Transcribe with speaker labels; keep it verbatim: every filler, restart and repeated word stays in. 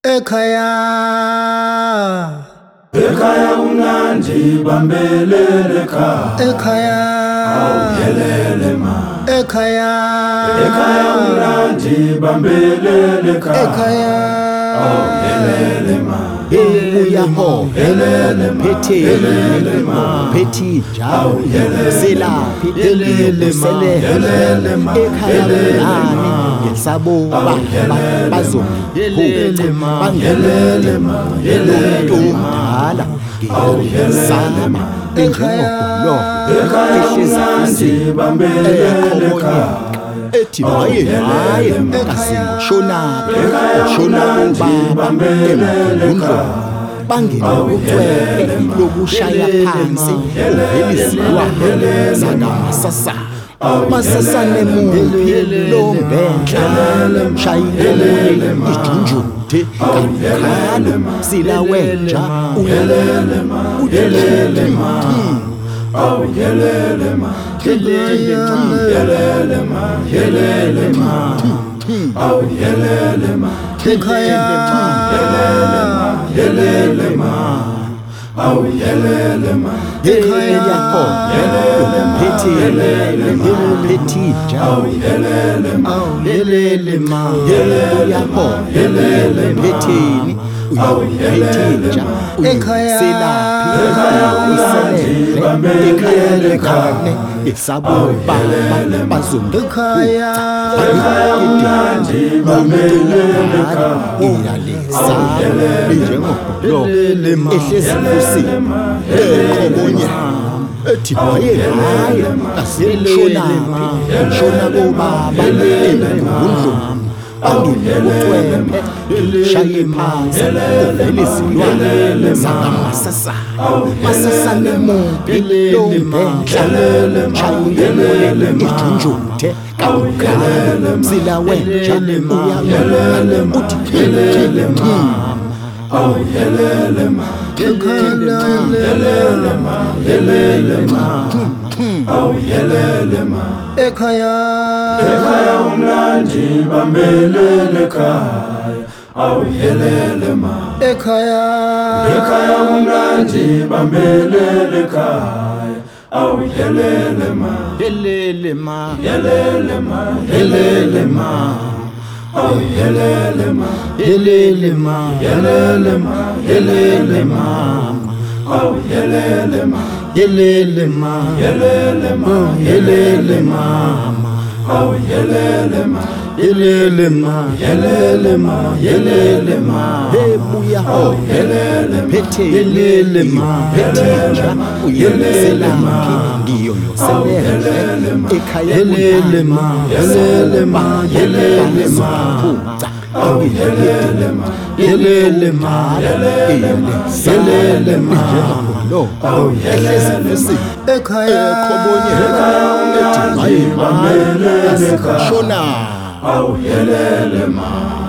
Speaker 1: Ekhaya
Speaker 2: Ekhaya umnandi bambelele ekhaya
Speaker 1: Ekhaya
Speaker 2: awuhelele ma
Speaker 1: Ekhaya
Speaker 2: Ekhaya umnandi bambelele ekhaya
Speaker 1: Ekhaya
Speaker 2: awuhelele ma
Speaker 3: Uyaho
Speaker 2: helele ma
Speaker 3: phethe
Speaker 2: helele ma
Speaker 3: phethi njalo
Speaker 2: helele
Speaker 3: selaphi
Speaker 2: helele ma helele ma
Speaker 3: ekhaya lami ngesabo bazongiphetha
Speaker 2: helele ma helele ma
Speaker 3: hala ngiyazama enjengobholo
Speaker 2: Ekhaya umnandi bambelele ekhaya
Speaker 3: ethi hayi hayi kasingoshona shona ubaba emgundlo bangena ucwephe lokushaya phansi uvelisiwa zangamasasa masasane muphi lombenhla shayile ijunjuthe kakhalo silawenja uyelele
Speaker 2: helele ma awuhelele ma helele ma helele ma awuhelele ma
Speaker 1: Ekhaya
Speaker 2: helele ma awuhelele ma
Speaker 3: ekhaya ho phethi phethi
Speaker 2: awuhelele ma
Speaker 3: helele ma uyaho helele phethini uyawuphethinja
Speaker 1: Ekhaya
Speaker 3: selaphi uselele ekhaya lekhane esabo baba bazonda
Speaker 1: Ekhaya
Speaker 2: Ekhaya umnandi bambelele ekhaya
Speaker 3: iyalisa njengobholo ehlezi fusi eqhobonye ethi haye haye kasilishona shona kubaba emgundlo angikucwephe shaye phansi uvelisiwa zangamasasa masasane muphi lombenhla shayile ijunjuthe kakhalo silawenja uyamele uthi helele ma
Speaker 2: awuhelele ma helele ma helele ma awuhelele ma
Speaker 1: Ekhaya
Speaker 2: Ekhaya umnandi bambelele ekhaya awuhelele ma
Speaker 1: Ekhaya
Speaker 2: Ekhaya umnandi bambelele ekhaya awuhelele ma
Speaker 3: helele ma
Speaker 2: helele ma helele ma awuhelele ma
Speaker 3: helele ma
Speaker 2: helele ma helele ma awuhelele ma
Speaker 3: helele ma
Speaker 2: helele ma helele ma awuhelele ma
Speaker 3: helele ma
Speaker 2: helele ma helele ma
Speaker 3: ebuya ho
Speaker 2: helele
Speaker 3: phethe helele ma phethinja uyeselaphi ngiyoyoselele ekhaya helele ma helele ma helele ma
Speaker 2: awuhelele ma
Speaker 3: helele ma helele ma lo awuhelele si
Speaker 1: Ekhaya
Speaker 3: eqhobonye
Speaker 2: Ekhaya umnandi bambelele ekhaya
Speaker 3: shona
Speaker 2: awuhelele ma